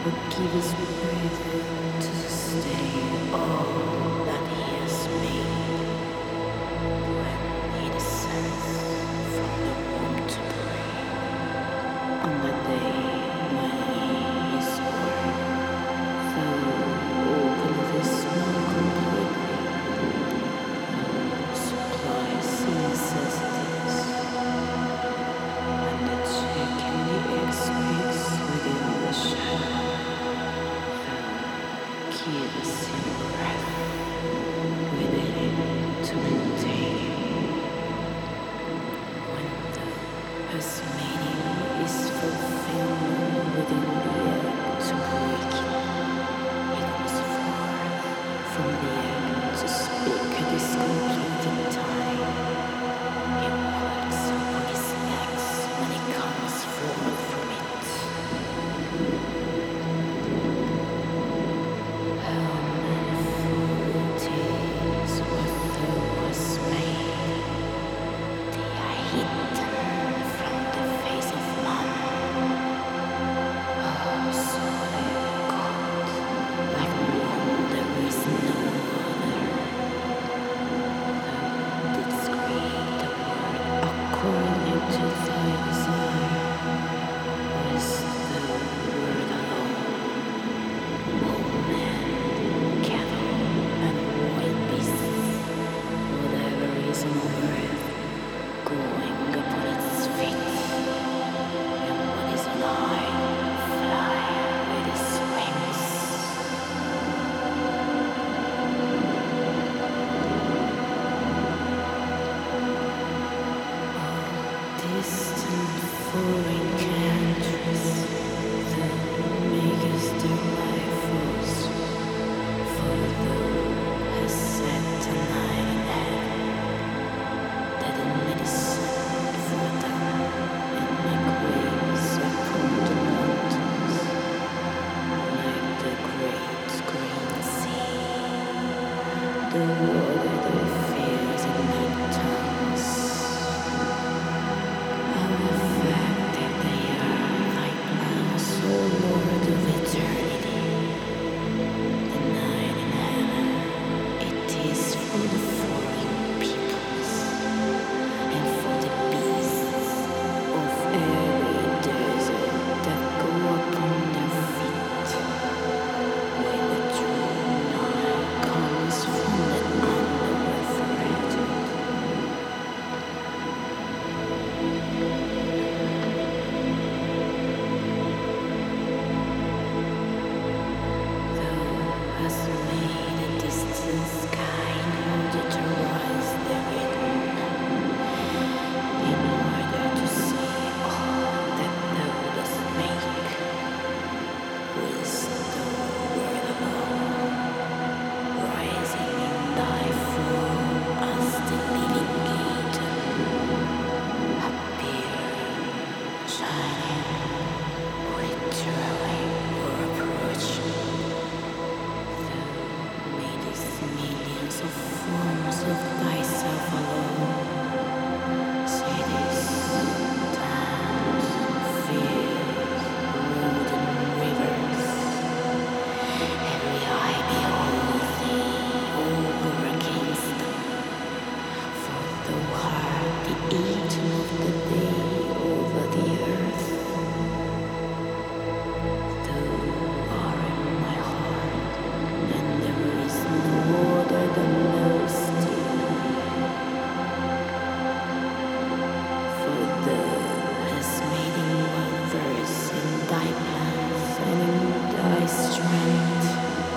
would give his breath to sustain all that he has made when he descends from the womb to pray on the day when he is born. Though open this not completely, supplies necessities, and the chick in the egg speaks within the shadow. Gives him breath within him to maintain him. When the Tasmanian is fulfilled within the egg to break it, he comes forth from the egg to speak this completed time. He works upon his legs when he comes forth from it. Distant foreign countries that make us delightful, for thou has set tonight in heaven, that the medicine for them in my graves upon the mountains, like the great green sea, the water that fears in night tongues. Lord of eternity, the night in heaven, it is for the foreign peoples and for the beasts of every desert that go upon their feet, when the true Nile comes from the underearth region. Has made a distant sky in order to rise therein, in order to see all that thou dost make, with the word alone, rising in thy form as the living gate, appear, shining, withdrawing or approaching. Millions of forms of thyself alone, cities, towns, fields, roads and rivers. Every eye beholds thee over against them, for thou art the agent of the day over the earth. Thou art in my heart, and there is no other than knows thee. For thou hast made in wonders in thy plans and in thy strength.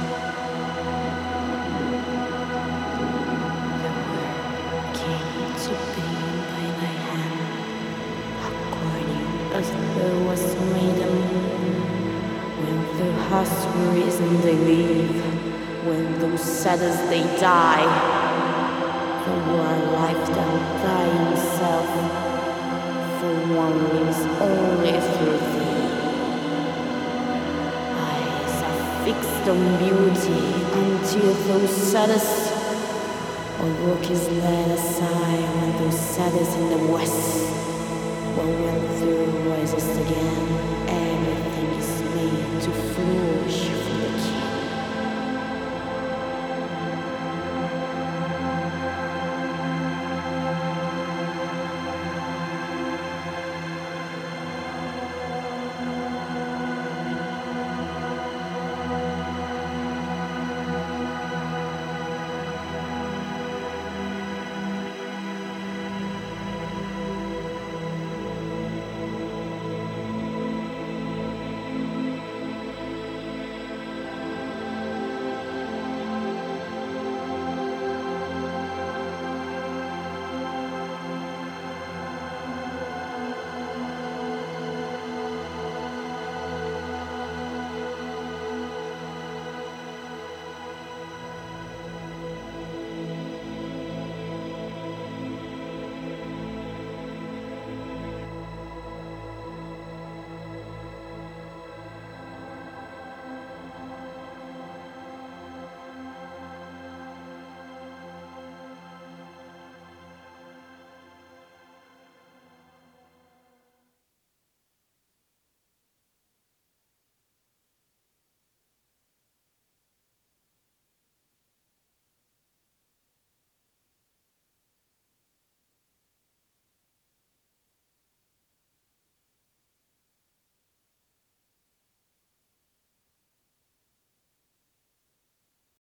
The world came to be by thy hand, according as thou hast made them. When thou hast risen, they live. When thou saddest, they die. Thou art life than thy himself, for one lives only through thee. Eyes are fixed on beauty until thou saddest, or look is laid aside when thou saddest in the west, but when thou risest again.